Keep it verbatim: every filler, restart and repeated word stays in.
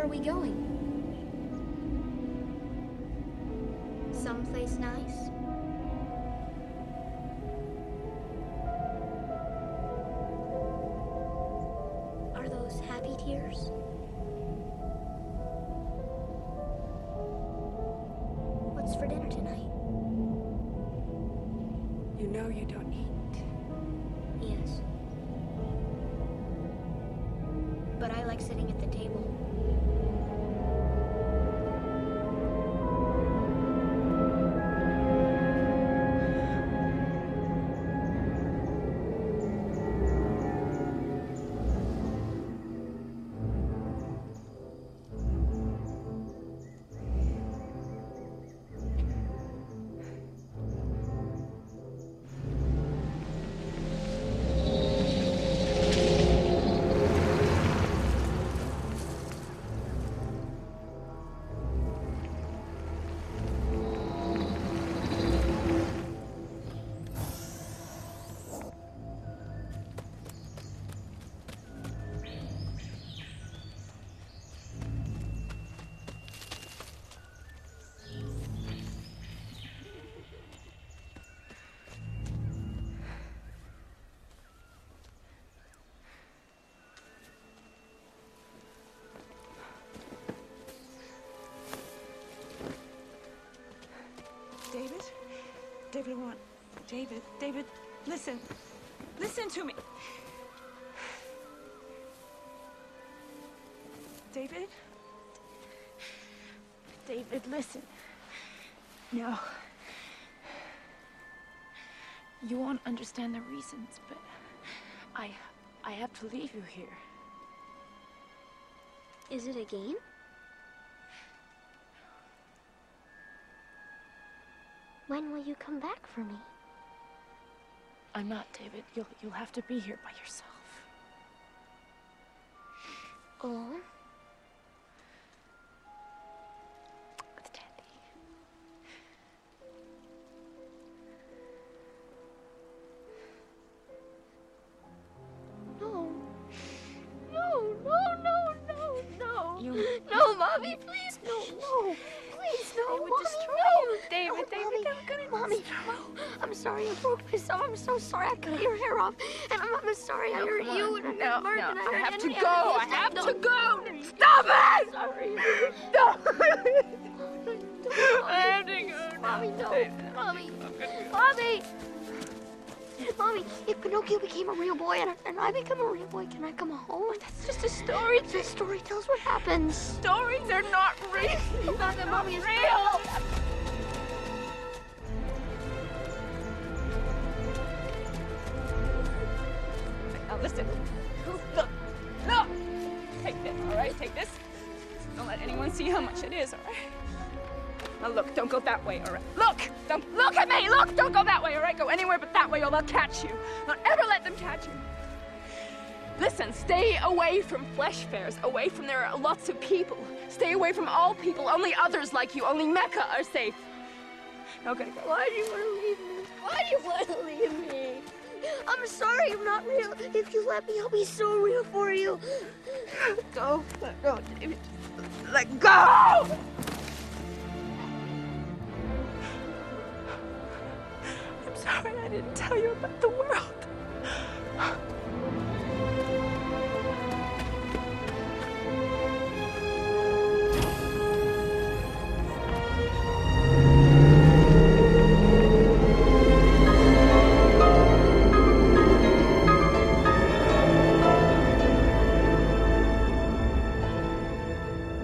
are we going? Someplace nice? Are those happy tears? What's for dinner tonight? You know you don't eat. Yes. But I like sitting at the table. David? David, I want... David, David, listen. Listen to me. David? David, listen. No. You won't understand the reasons, but I... I have to leave you here. Is it a game? When will you come back for me? I'm not, David. You'll, you'll have to be here by yourself. Alone? With Daddy. No. No, no, no, no, no. You... No, Mommy, please, no, no. Please, no, They would Mommy, destroy no. you, David. No, David, Mommy, they were gonna Mommy, destroy no. I'm sorry I broke myself. I'm so sorry I cut your hair off. And I'm, I'm sorry I No, hurt come you. on. And No, Mark no, and I, I hurt have to Andy. go. I Stop, have no. to go. Stop it! Sorry. Stop Don't, I have to go now. Mommy, no. David. Mommy. I'm gonna go. Mommy. Mommy, if Pinocchio became a real boy and, and I become a real boy, can I come home? That's just a story. The story tells what happens. Stories are not real. Not that Mommy is real. Now listen. Look. Look. Take this, all right? Take this. Don't let anyone see how much it is, all right? Now look, don't go that way, all right? Look! Don't look at me! Look! Don't go that way, all right? Go anywhere but that way or they'll catch you. Don't ever let them catch you. Listen, stay away from flesh fairs, away from there are lots of people. Stay away from all people. Only others like you, only Mecca are safe. Now gotta go. Why do you want to leave me? Why do you want to leave me? I'm sorry I'm not real. If you let me, I'll be so real for you. Go. Let go, David. Let go! I'm sorry I didn't tell you about the world.